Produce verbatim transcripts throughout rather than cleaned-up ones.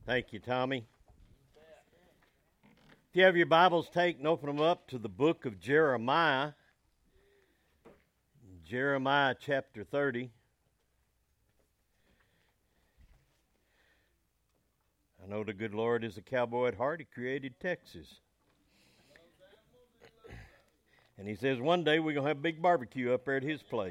Thank you, Tommy. If you have your Bibles, take and open them up to the book of Jeremiah. Jeremiah chapter thirty. I know the good Lord is a cowboy at heart. He created Texas. And he says one day we're going to have a big barbecue up there at his place.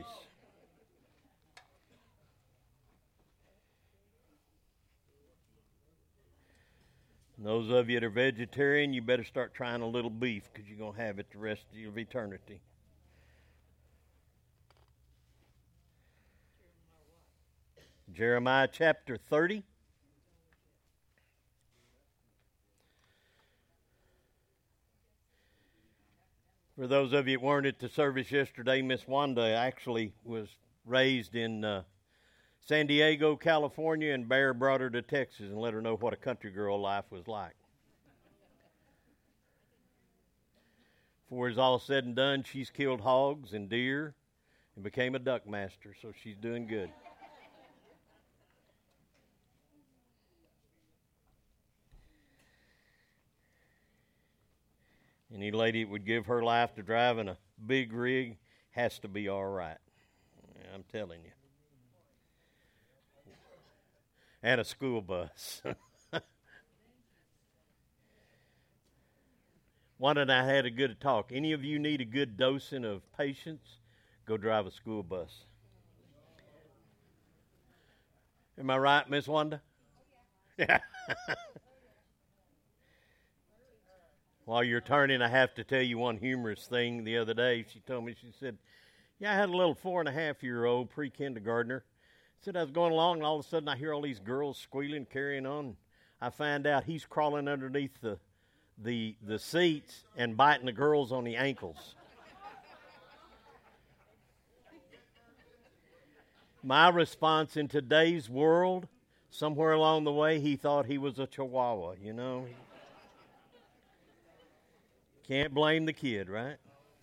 And those of you that are vegetarian, you better start trying a little beef because you're going to have it the rest of your eternity. Jeremiah chapter thirty. For those of you that weren't at the service yesterday, Miss Wanda actually was raised in uh, San Diego, California, and Bear brought her to Texas and let her know what a country girl life was like. Before it's all said and done, she's killed hogs and deer and became a duck master, so she's doing good. Any lady that would give her life to driving a big rig has to be all right. I'm telling you. And a school bus. Wanda and I had a good talk. Any of you need a good dosing of patience? Go drive a school bus. Am I right, Miss Wanda? Yeah. While you're turning, I have to tell you one humorous thing. The other day, she told me, she said, yeah, I had a little four and a half year old pre-kindergartner. Said I was going along, and all of a sudden I hear all these girls squealing, carrying on. I find out he's crawling underneath the the the seats and biting the girls on the ankles. My response in today's world, somewhere along the way, he thought he was a chihuahua, you know. Can't blame the kid, right?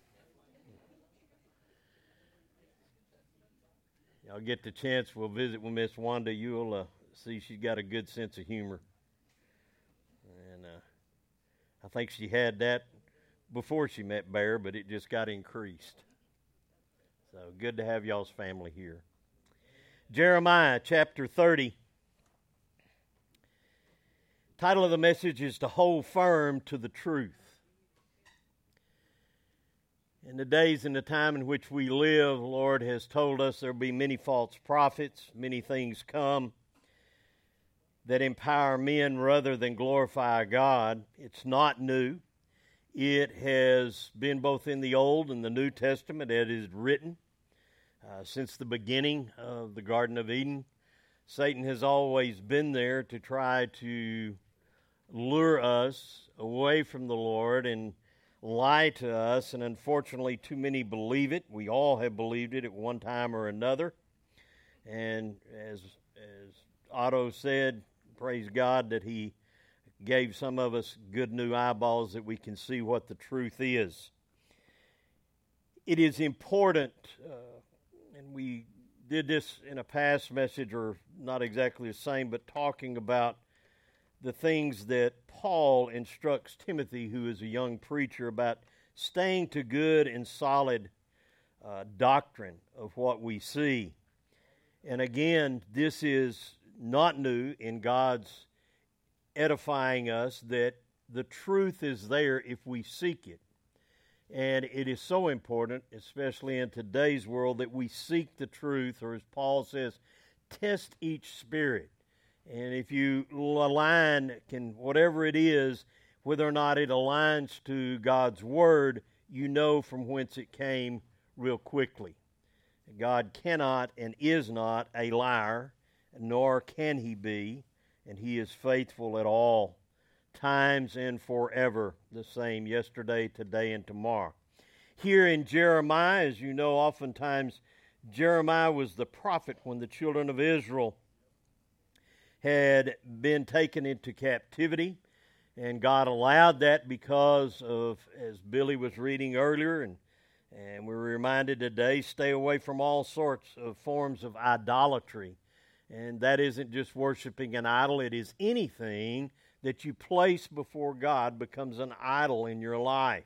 Y'all get the chance, we'll visit with Miss Wanda. You'll uh, see she's got a good sense of humor. And uh, I think she had that before she met Bear, but it just got increased. So good to have y'all's family here. Jeremiah chapter thirty. Title of the message is To Hold Firm to the Truth. In the days and the time in which we live, the Lord has told us there will be many false prophets, many things come that empower men rather than glorify God. It's not new. It has been both in the Old and the New Testament. It is written uh, since the beginning of the Garden of Eden. Satan has always been there to try to lure us away from the Lord and lie to us, and unfortunately too many believe it. We all have believed it at one time or another. And as as Otto said, praise God that he gave some of us good new eyeballs that we can see what the truth is. It is important, uh, and we did this in a past message, or not exactly the same, but talking about the things that Paul instructs Timothy, who is a young preacher, about staying to good and solid uh, doctrine of what we see. And again, this is not new in God's edifying us, that the truth is there if we seek it. And it is so important, especially in today's world, that we seek the truth, or as Paul says, test each spirit. And if you align, can whatever it is, whether or not it aligns to God's Word, you know from whence it came real quickly. God cannot and is not a liar, nor can He be, and He is faithful at all times and forever, the same yesterday, today, and tomorrow. Here in Jeremiah, as you know, oftentimes Jeremiah was the prophet when the children of Israel had been taken into captivity, and God allowed that because of, as Billy was reading earlier, and, and we were reminded today, stay away from all sorts of forms of idolatry. And that isn't just worshiping an idol. It is anything that you place before God becomes an idol in your life.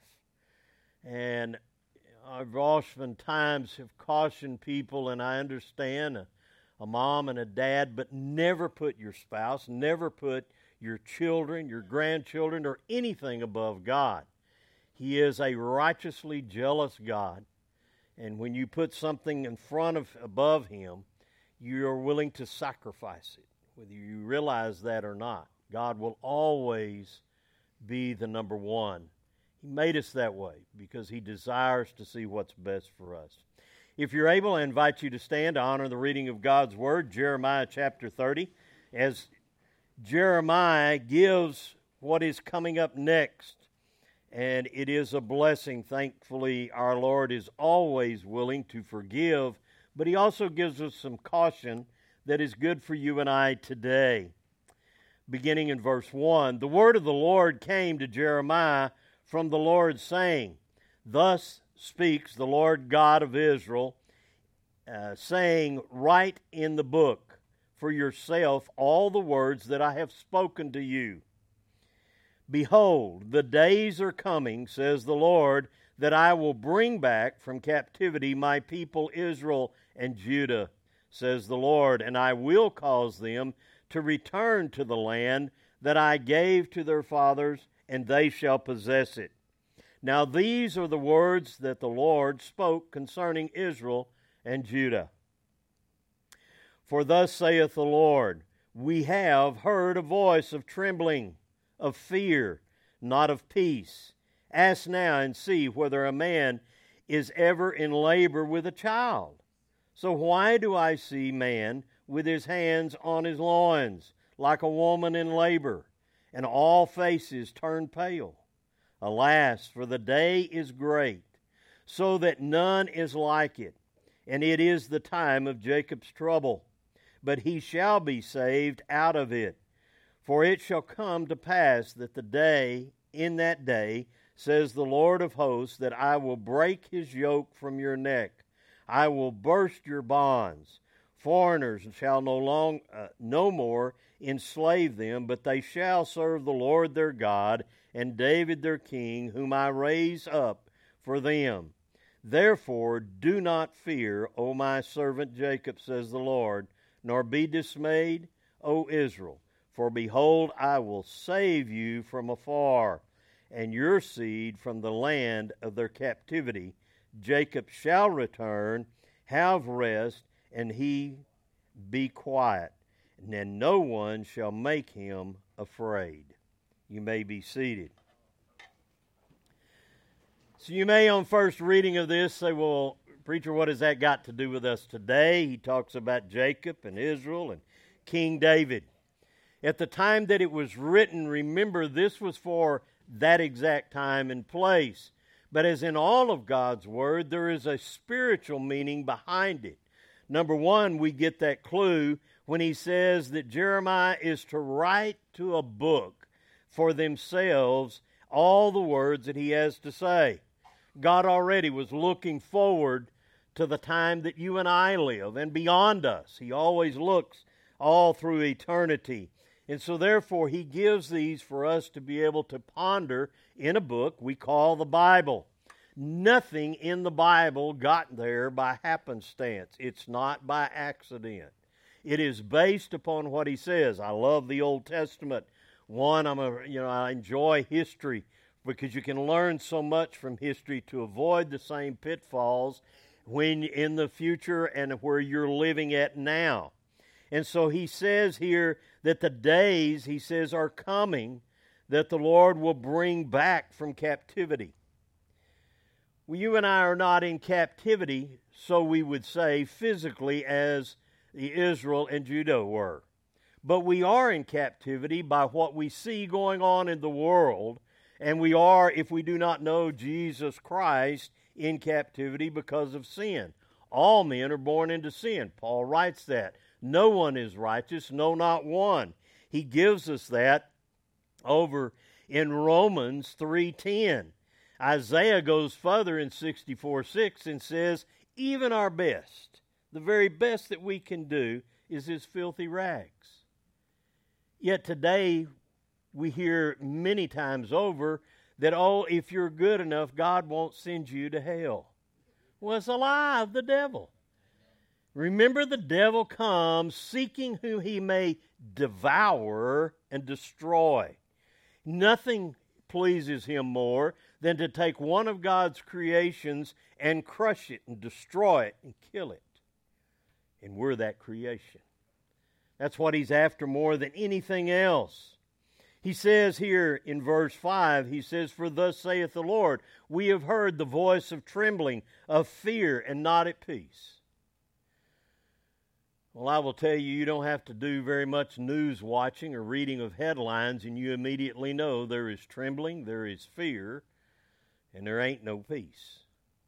And I've oftentimes have cautioned people, and I understand a, a mom and a dad, but never put your spouse, never put your children, your grandchildren, or anything above God. He is a righteously jealous God. And when you put something in front of, above Him, you are willing to sacrifice it, whether you realize that or not. God will always be the number one. He made us that way because He desires to see what's best for us. If you're able, I invite you to stand to honor the reading of God's Word, Jeremiah chapter thirty, as Jeremiah gives what is coming up next. And it is a blessing. Thankfully, our Lord is always willing to forgive, but He also gives us some caution that is good for you and I today. Beginning in verse one, the word of the Lord came to Jeremiah from the Lord, saying, Thus speaks the Lord God of Israel, uh, saying, Write in the book for yourself all the words that I have spoken to you. Behold, the days are coming, says the Lord, that I will bring back from captivity my people Israel and Judah, says the Lord, and I will cause them to return to the land that I gave to their fathers, and they shall possess it. Now these are the words that the Lord spoke concerning Israel and Judah. For thus saith the Lord, we have heard a voice of trembling, of fear, not of peace. Ask now and see whether a man is ever in labor with a child. So why do I see man with his hands on his loins, like a woman in labor, and all faces turn pale? Alas, for the day is great, so that none is like it, and it is the time of Jacob's trouble. But he shall be saved out of it. For it shall come to pass that the day, in that day, says the Lord of hosts, that I will break his yoke from your neck. I will burst your bonds. Foreigners shall no long, uh, no more enslave them, but they shall serve the Lord their God and David their king, whom I raise up for them. Therefore do not fear, O my servant Jacob, says the Lord, nor be dismayed, O Israel. For behold, I will save you from afar, and your seed from the land of their captivity. Jacob shall return, have rest, and he be quiet, and then no one shall make him afraid. You may be seated. So you may, on first reading of this, say, well, preacher, what has that got to do with us today? He talks about Jacob and Israel and King David. At the time that it was written, remember, this was for that exact time and place. But as in all of God's Word, there is a spiritual meaning behind it. Number one, we get that clue when he says that Jeremiah is to write to a book for themselves all the words that he has to say. God already was looking forward to the time that you and I live and beyond us. He always looks all through eternity. And so therefore he gives these for us to be able to ponder in a book we call the Bible. Nothing in the Bible got there by happenstance. It's not by accident. It is based upon what he says. I love the Old Testament. One, I'm a, you know, I enjoy history because you can learn so much from history to avoid the same pitfalls when in the future and where you're living at now. And so he says here that the days, he says, are coming that the Lord will bring back from captivity. Well, you and I are not in captivity, so we would say, physically as the Israel and Judah were. But we are in captivity by what we see going on in the world, and we are, if we do not know Jesus Christ, in captivity because of sin. All men are born into sin. Paul writes that. No one is righteous, no, not one. He gives us that over in Romans three ten. Isaiah goes further in sixty-four six and says, even our best, the very best that we can do, is his filthy rags. Yet today we hear many times over that, oh, if you're good enough, God won't send you to hell. Well, it's a lie of the devil. Remember, the devil comes seeking whom he may devour and destroy. Nothing pleases him more than to take one of God's creations and crush it and destroy it and kill it. And we're that creation. That's what he's after more than anything else. He says here in verse five, he says, "For thus saith the Lord, we have heard the voice of trembling, of fear, and not at peace." Well, I will tell you, you don't have to do very much news watching or reading of headlines, and you immediately know there is trembling, there is fear, and there ain't no peace.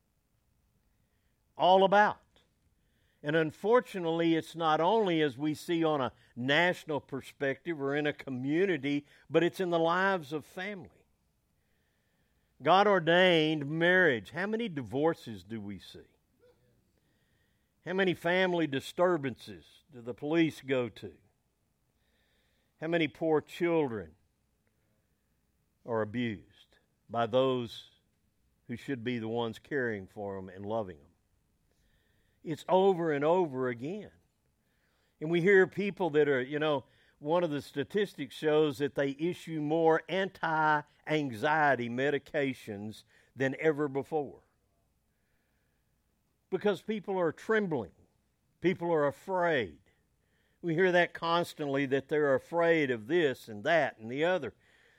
All about. And unfortunately, it's not only as we see on a national perspective or in a community, but it's in the lives of family. God ordained marriage. How many divorces do we see? How many family disturbances do the police go to? How many poor children are abused by those who should be the ones caring for them and loving them? It's over and over again. And we hear people that are, you know, one of the statistics shows that they issue more anti-anxiety medications than ever before. Because people are trembling. People are afraid. We hear that constantly, that they're afraid of this and that and the other.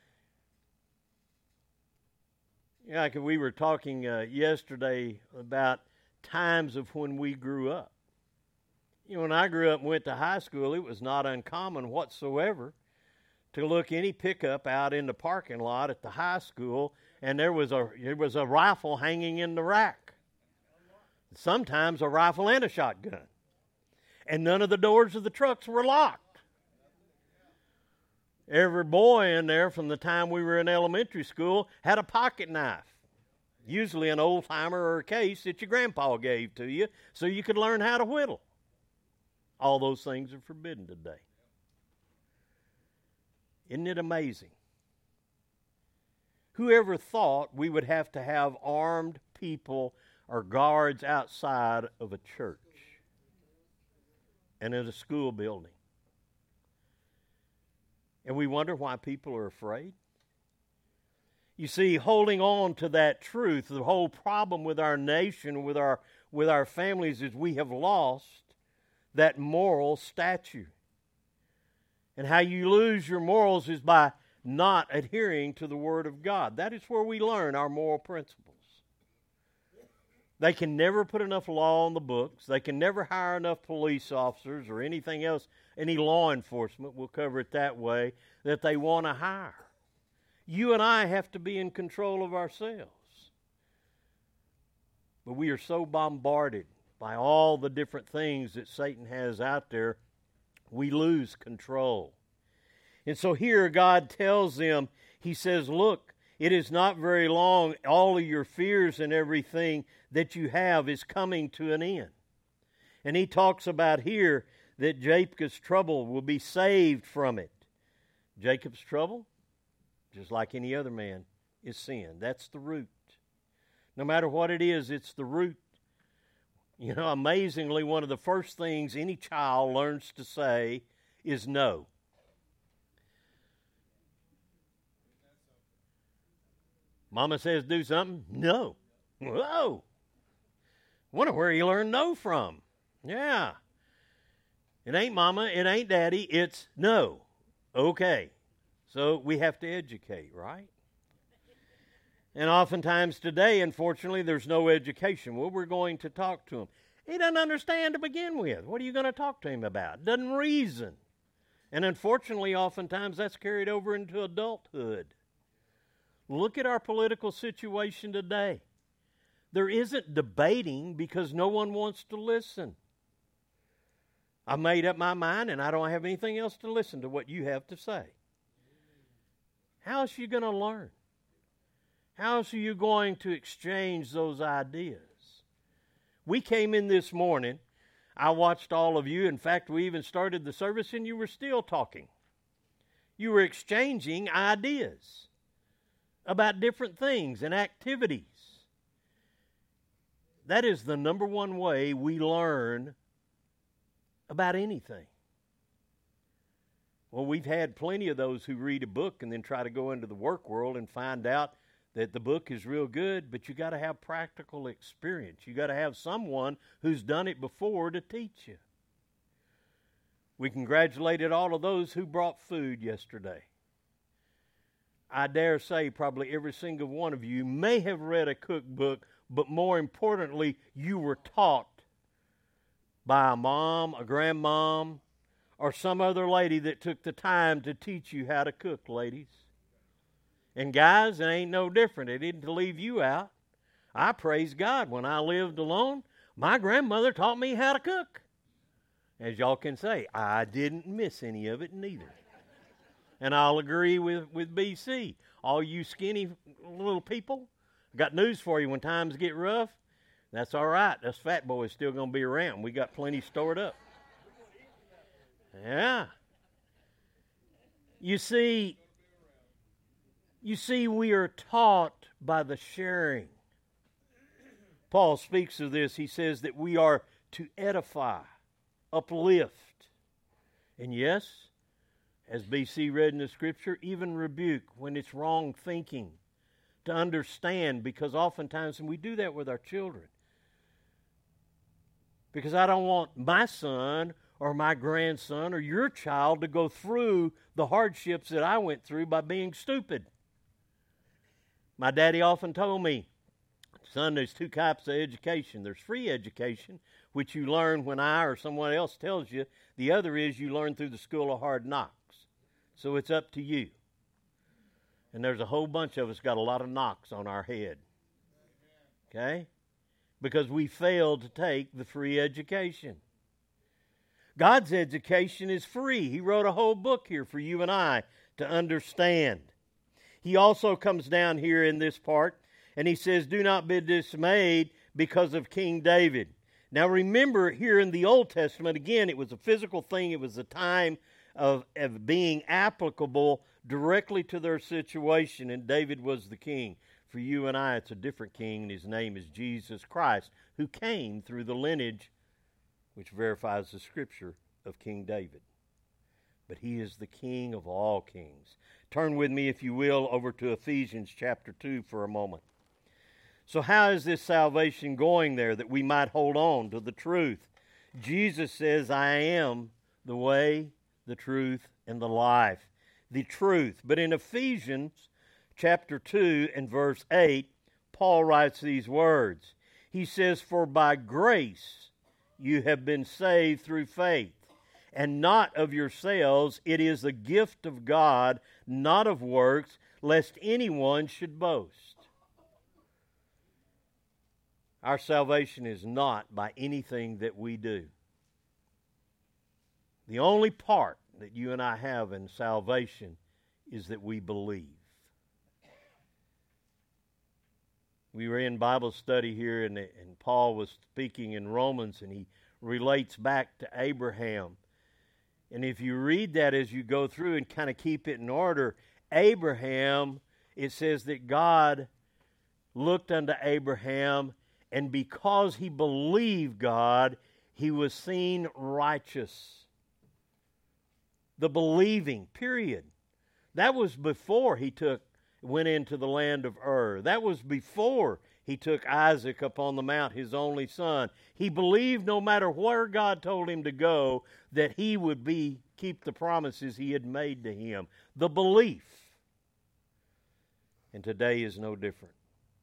You know, like we were talking uh, yesterday about times of when we grew up. You know, when I grew up and went to high school, it was not uncommon whatsoever to look any pickup out in the parking lot at the high school, and there was a there was a rifle hanging in the rack. Sometimes a rifle and a shotgun. And none of the doors of the trucks were locked. Every boy in there from the time we were in elementary school had a pocket knife. Usually an old-timer or a case that your grandpa gave to you so you could learn how to whittle. All those things are forbidden today. Isn't it amazing? Whoever thought we would have to have armed people or guards outside of a church and in a school building? And we wonder why people are afraid. You see, holding on to that truth, the whole problem with our nation, with our with our families, is we have lost that moral statue. And how you lose your morals is by not adhering to the Word of God. That is where we learn our moral principles. They can never put enough law on the books. They can never hire enough police officers or anything else, any law enforcement, we'll cover it that way, that they want to hire. You and I have to be in control of ourselves. But we are so bombarded by all the different things that Satan has out there, we lose control. And so here God tells them, he says, look, it is not very long, all of your fears and everything that you have is coming to an end. And he talks about here that Jacob's trouble will be saved from it. Jacob's trouble, just like any other man, is sin. That's the root. No matter what it is, it's the root. You know, amazingly, one of the first things any child learns to say is no. Mama says do something, no. Whoa. Wonder where he learned no from. Yeah. It ain't mama, it ain't daddy, it's no. Okay. So we have to educate, right? And oftentimes today, unfortunately, there's no education. Well, we're going to talk to him. He doesn't understand to begin with. What are you going to talk to him about? Doesn't reason. And unfortunately, oftentimes that's carried over into adulthood. Look at our political situation today. There isn't debating because no one wants to listen. I made up my mind and I don't have anything else to listen to what you have to say. How else are you going to learn? How else are you going to exchange those ideas? We came in this morning. I watched all of you. In fact, we even started the service and you were still talking. You were exchanging ideas about different things and activities. That is the number one way we learn about anything. Well, we've had plenty of those who read a book and then try to go into the work world and find out that the book is real good, but you got to have practical experience. You got to have someone who's done it before to teach you. We congratulated all of those who brought food yesterday. I dare say probably every single one of you may have read a cookbook, but more importantly, you were taught by a mom, a grandmom, or some other lady that took the time to teach you how to cook, ladies. And guys, it ain't no different. It didn't leave you out. I praise God. When I lived alone, my grandmother taught me how to cook. As y'all can say, I didn't miss any of it neither. And I'll agree with, with B C. All you skinny little people, got news for you. When times get rough, that's all right. Us fat boys still going to be around. We got plenty stored up. Yeah. You see, you see, we are taught by the sharing. Paul speaks of this. He says that we are to edify, uplift, and yes, as B C read in the Scripture, even rebuke when it's wrong thinking, to understand, because oftentimes, and we do that with our children, because I don't want my son or my grandson or your child to go through the hardships that I went through by being stupid. My daddy often told me, son, there's two types of education. There's free education, which you learn when I or someone else tells you. The other is you learn through the school of hard knocks. So it's up to you. And there's a whole bunch of us got a lot of knocks on our head. Okay? Because we failed to take the free education. God's education is free. He wrote a whole book here for you and I to understand. He also comes down here in this part and he says, do not be dismayed because of King David. Now remember, here in the Old Testament, again, it was a physical thing. It was a time of, of being applicable directly to their situation, and David was the king. For you and I, it's a different king, and his name is Jesus Christ, who came through the lineage, which verifies the Scripture, of King David. But he is the King of all kings. Turn with me, if you will, over to Ephesians chapter two for a moment. So how is this salvation going there that we might hold on to the truth? Jesus says, I am the way, the truth, and the life. The truth. But in Ephesians chapter two and verse eight, Paul writes these words. He says, for by grace you have been saved through faith, and not of yourselves. It is a gift of God, not of works, lest anyone should boast. Our salvation is not by anything that we do. The only part that you and I have in salvation is that we believe. We were in Bible study here, and, and Paul was speaking in Romans, and he relates back to Abraham. And if you read that as you go through and kind of keep it in order, Abraham, it says that God looked unto Abraham, and because he believed God, he was seen righteous. The believing, period. That was before he took went into the land of Ur. That was before he took Isaac up on the mount, his only son. He believed no matter where God told him to go, that he would be keep the promises he had made to him. The belief. And today is no different.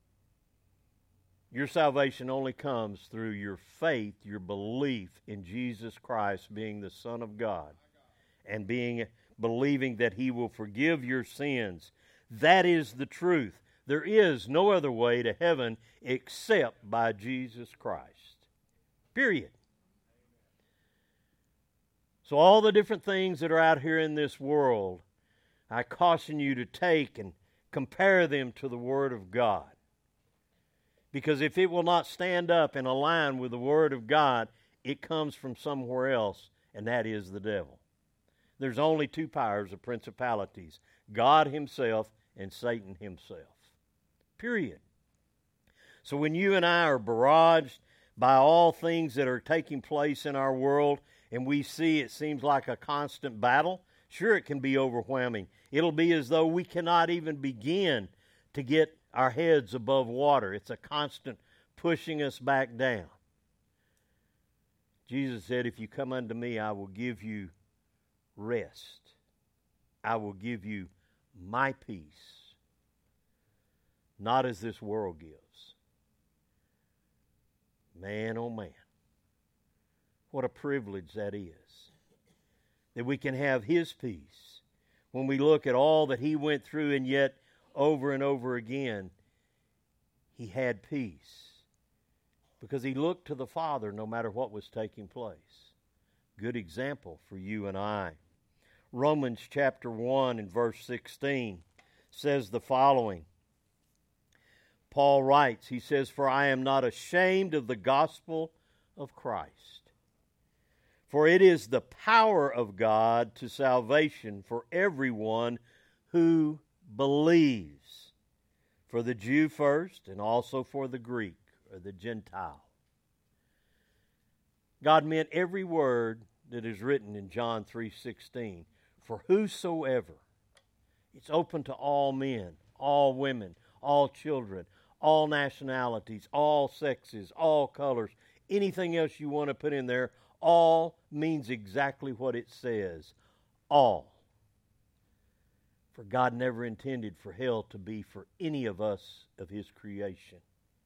Your salvation only comes through your faith, your belief in Jesus Christ being the Son of God, and being believing that he will forgive your sins. That is the truth. There is no other way to heaven except by Jesus Christ. Period. So all the different things that are out here in this world, I caution you to take and compare them to the Word of God. Because if it will not stand up and align with the Word of God, it comes from somewhere else, and that is the devil. There's only two powers of principalities, God himself and Satan himself. Period. So when you and I are barraged by all things that are taking place in our world, and we see it seems like a constant battle, sure, it can be overwhelming. It'll be as though we cannot even begin to get our heads above water. It's a constant pushing us back down. Jesus said, if you come unto me, I will give you rest. I will give you my peace, not as this world gives. Man, oh man, what a privilege that is, that we can have his peace when we look at all that he went through, and yet over and over again he had peace because he looked to the Father no matter what was taking place. Good example for you and I. Romans chapter one and verse sixteen says the following. Paul writes, he says, for I am not ashamed of the gospel of Christ, for it is the power of God to salvation for everyone who believes, for the Jew first and also for the Greek or the Gentile. God meant every word that is written in John three sixteen. For whosoever, it's open to all men, all women, all children, all nationalities, all sexes, all colors, anything else you want to put in there, all means exactly what it says. All. For God never intended for hell to be for any of us of his creation.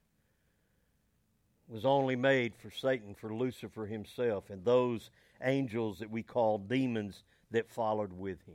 It was only made for Satan, for Lucifer himself, and those angels that we call demons that followed with him.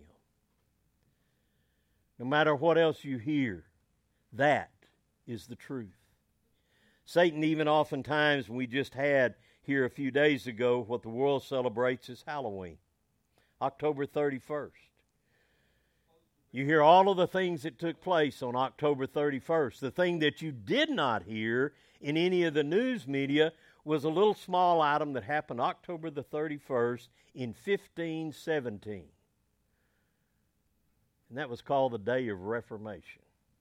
No matter what else you hear, that is the truth. Satan even oftentimes, we just had here a few days ago what the world celebrates as Halloween, October thirty-first. You hear all of the things that took place on October thirty-first. The thing that you did not hear in any of the news media was a little small item that happened October the thirty-first in fifteen seventeen. And that was called the Day of Reformation.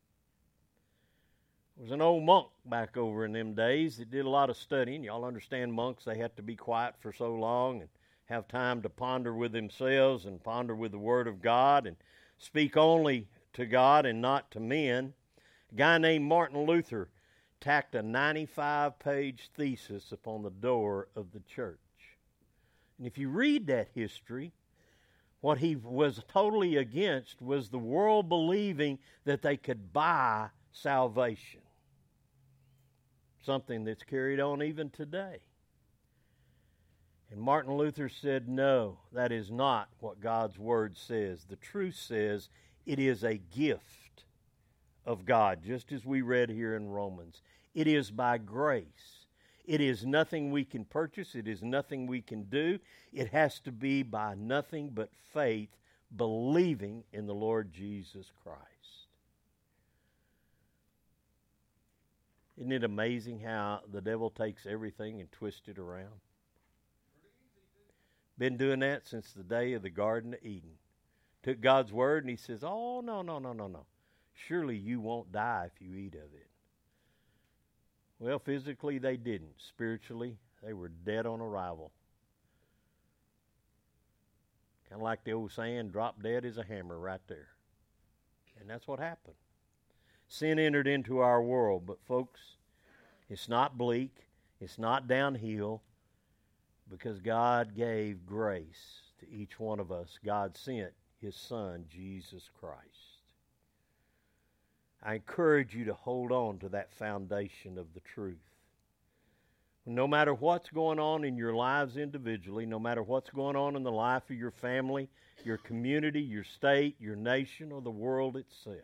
There was an old monk back over in them days that did a lot of studying. Y'all understand monks, they have to be quiet for so long and have time to ponder with themselves and ponder with the Word of God and speak only to God and not to men. A guy named Martin Luther tacked a ninety-five page thesis upon the door of the church. And if you read that history, what he was totally against was the world believing that they could buy salvation. Something that's carried on even today. And Martin Luther said, no, that is not what God's Word says. The truth says it is a gift of God, just as we read here in Romans. It is by grace. It is nothing we can purchase. It is nothing we can do. It has to be by nothing but faith, believing in the Lord Jesus Christ. Isn't it amazing how the devil takes everything and twists it around? Been doing that since the day of the Garden of Eden. Took God's Word and he says, oh, no, no, no, no, no. Surely you won't die if you eat of it. Well, physically they didn't. Spiritually, they were dead on arrival. Kind of like the old saying, drop dead as a hammer right there. And that's what happened. Sin entered into our world, but folks, it's not bleak, it's not downhill, because God gave grace to each one of us. God sent His Son, Jesus Christ. I encourage you to hold on to that foundation of the truth. No matter what's going on in your lives individually, no matter what's going on in the life of your family, your community, your state, your nation, or the world itself,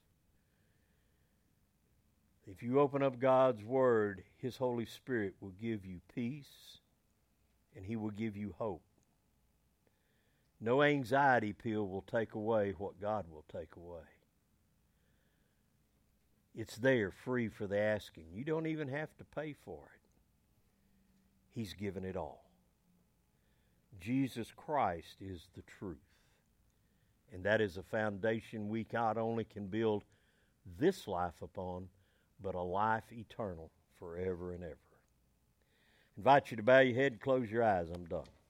if you open up God's Word, His Holy Spirit will give you peace and He will give you hope. No anxiety pill will take away what God will take away. It's there, free for the asking. You don't even have to pay for it. He's given it all. Jesus Christ is the truth. And that is a foundation we not only can build this life upon, but a life eternal forever and ever. I invite you to bow your head and close your eyes. I'm done.